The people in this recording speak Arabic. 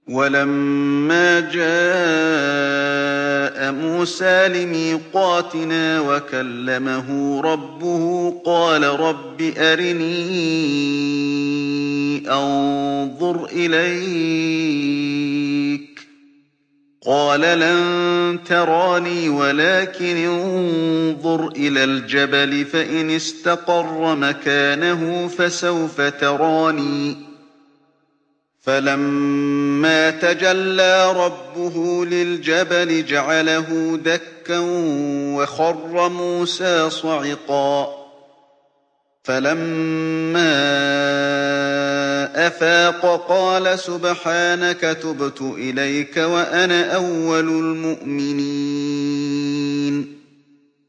وَلَمَّا جَاءَ مُوسَىٰ لِمِيقَاتِنَا وَكَلَّمَهُ رَبُّهُ قَالَ رَبِّ أَرِنِي أَنظُرْ إِلَيْكَ ۚ قَالَ لَن تَرَانِي وَلَٰكِنِ انظُرْ إِلَى الْجَبَلِ فَإِنِ اسْتَقَرَّ مَكَانَهُ فَسَوْفَ تَرَانِي ۚ فَلَمَّا تَجَلَّىٰ رَبُّهُ لِلْجَبَلِ جَعَلَهُ دَكًّا وَخَرَّ مُوسَىٰ صَعِقًا ۚ فَلَمَّا أَفَاقَ قَالَ سُبْحَانَكَ تُبْتُ إِلَيْكَ وَأَنَا أَوَّلُ الْمُؤْمِنِينَ